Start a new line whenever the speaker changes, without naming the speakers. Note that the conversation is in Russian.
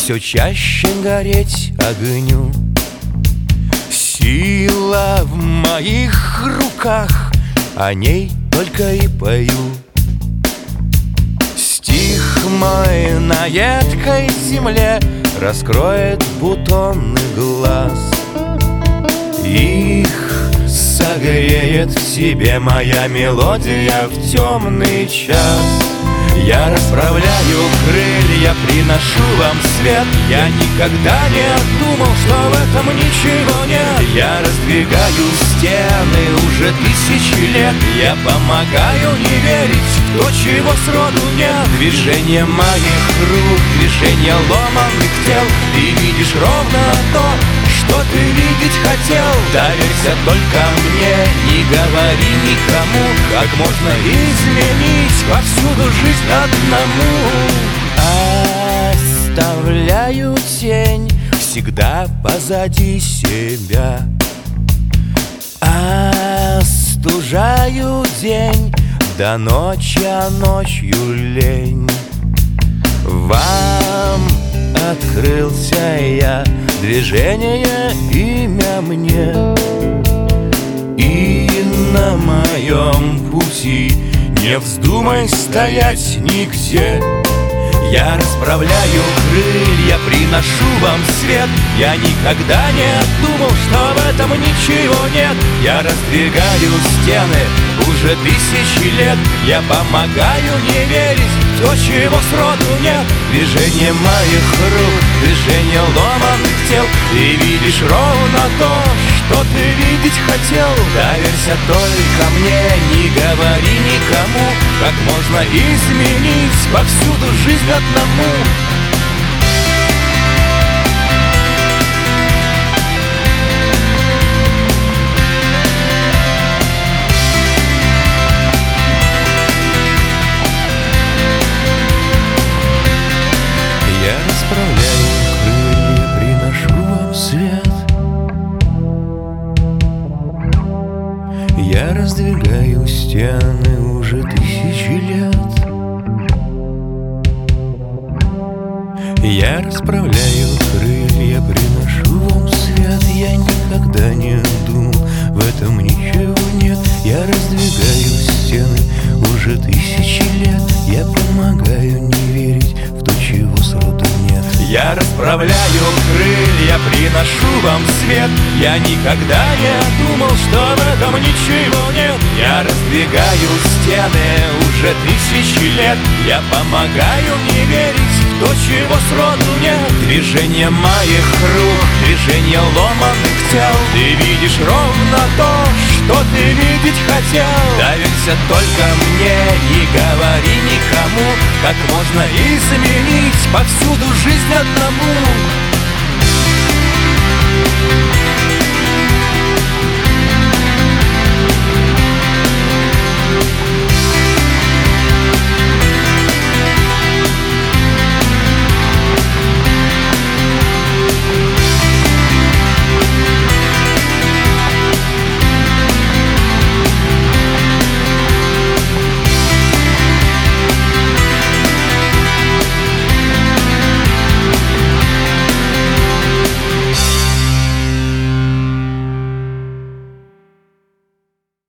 все чаще гореть огню. Сила в моих руках, о ней только и пою. Стих мой на едкой земле раскроет бутоны глаз. Их согреет в себе моя мелодия в темный час. Я расправляю крылья, приношу вам свет. Я никогда не думал, что в этом ничего нет. Я раздвигаю стены уже тысячи лет. Я помогаю не верить в то, чего сроду нет. Движение моих рук, движение ломаных тел. Ты видишь ровно то, что ты видеть хотел. Доверься только мне, не говори никому, как можно изменить повсюду жизнь одному. Оставляю тень всегда позади себя. Остужаю день до ночи, а ночью лень. Вам открылся я, движение имя мне. И на моем пути не вздумай стоять нигде. Я расправляю крылья, приношу вам свет. Я никогда не думал, что в этом ничего нет. Я раздвигаю стены уже тысячи лет. Я помогаю не верить в то, чего сроду нет. Движение моих рук, движение ломаных тел. Ты видишь ровно то, что ты видеть хотел. Доверься только мне, не говори никому, как можно изменить повсюду жизнь одному. Я расправляю крылья, приношу вам свет. Я раздвигаю стены уже тысячи лет. Я расправляю крылья, приношу вам свет. Я никогда не думал, в этом ничего нет. Я раздвигаю стены уже тысячи лет. Я помогаю не верить в то, чего сроду нет. Я расправляю крылья, приношу вам свет. Я никогда не думал, что в этом ничего нет. Я раздвигаю стены уже тысячи лет. Я помогаю не верить в то, чего сроду нет. Движение моих рук, движение ломаных тел. Ты видишь ровно то, что ты видеть хотел. Доверься только мне, не говори никому, как можно изменить повсюду жизнь одному.